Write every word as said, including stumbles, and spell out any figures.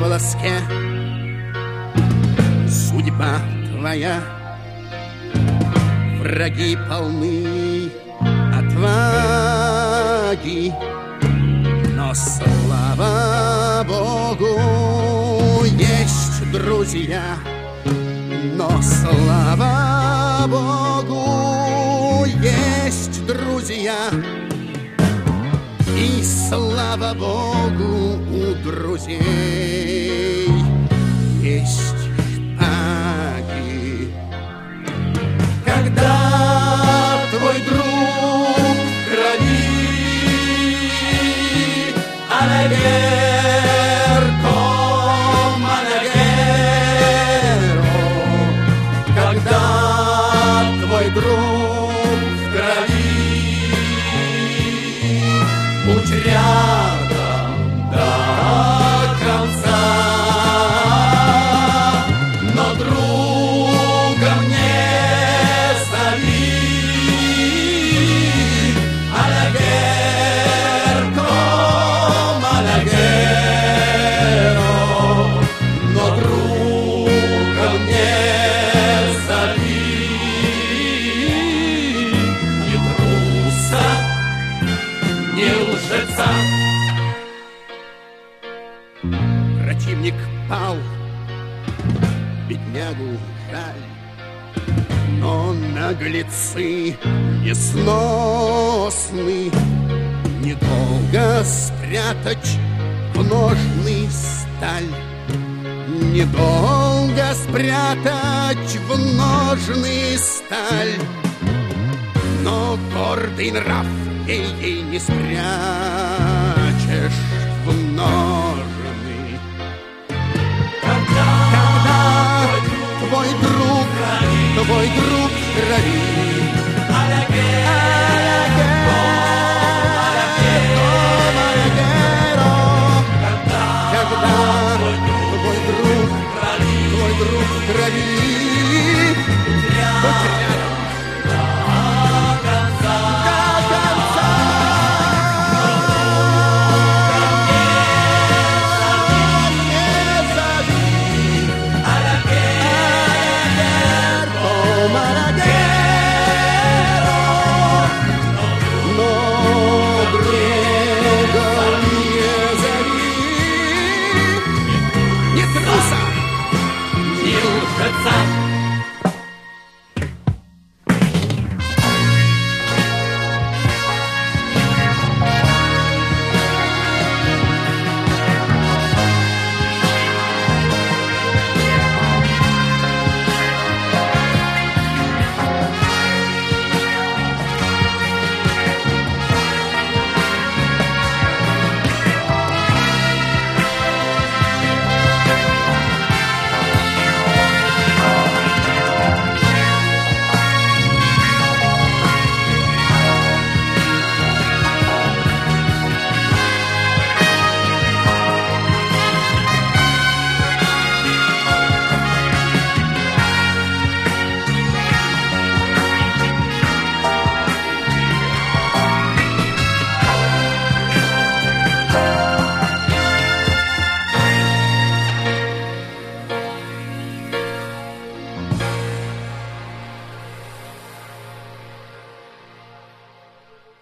волоске. Судьба твоя, враги полны отваги, но, слава Богу, есть друзья. Но, слава Богу, есть друзья. И, слава Богу, у друзей есть шпаги. Когда твой друг в крови, Алегерко, Манагеро, когда твой друг в крови, будь рядом до конца, но другом не зови. Алегерко, Манагеро, но другом не зови. Ни труса, ни лжеца. Противник пал, беднягу жаль, но наглецы несносны. Недолго спрятать в ножны сталь, недолго спрятать в ножны сталь, но гордый нрав ей не спрячешь в ножны. Когда, Когда твой друг, твой друг в крови, Алегерко, Манагеро, когда твой друг, твой друг в крови, будь рядом до конца. Конца.